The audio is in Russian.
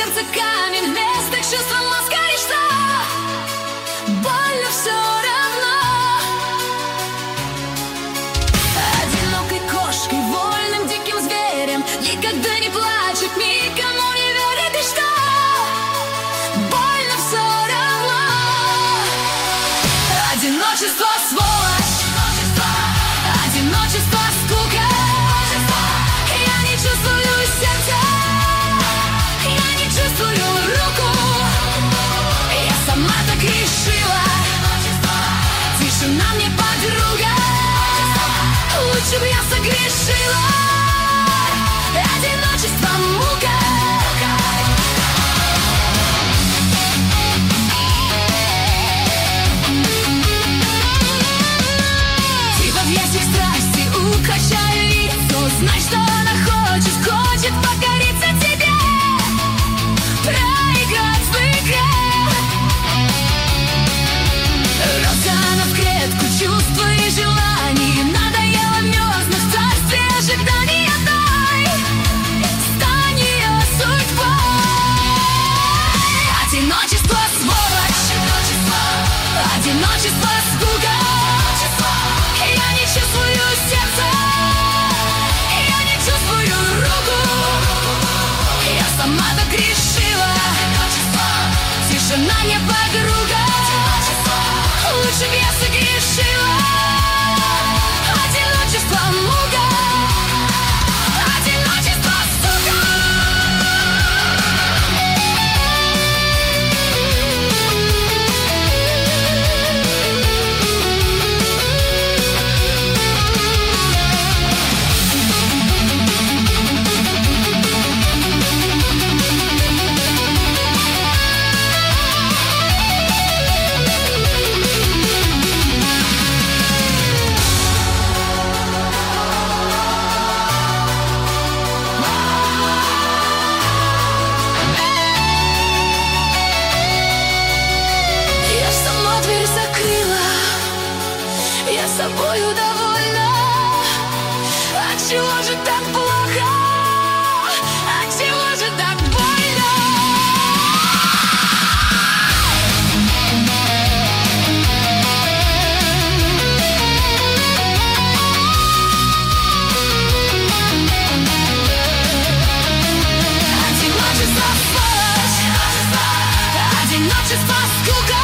сердце камень, вместо чувства маскарь, что больно все равно. Одинокой кошкой, вольным диким зверем, никогда не плачет, никому не верит, и что больно все равно. Одиночество, сволочь, одиночество, скука. Я не чувствую сердца, я не чувствую руку. Я сама так решила. Тишина мне подруга. Лучше бы я согрешила. Одиночество, мука. Типа в ясик страсти укачаю лицо. Знай, что она хочет, хочет покориться тебе, проиграть в игре. Росла она в клетку чувства и желаний. Надоело мерзнуть в царстве ожиданий одной. Стань ее судьбой. Одиночество, сволочь, одиночество, скука. Я не чувствую сердца, я не чувствую руку. Я сама так решила. Тишина не подруга. Лучше б я согрешила. Одиночество, мука. Одиночество, сука. Я собою довольна. Отчего же так плохо? Отчего же так больно? Одиночество, сволочь, одиночество, скука.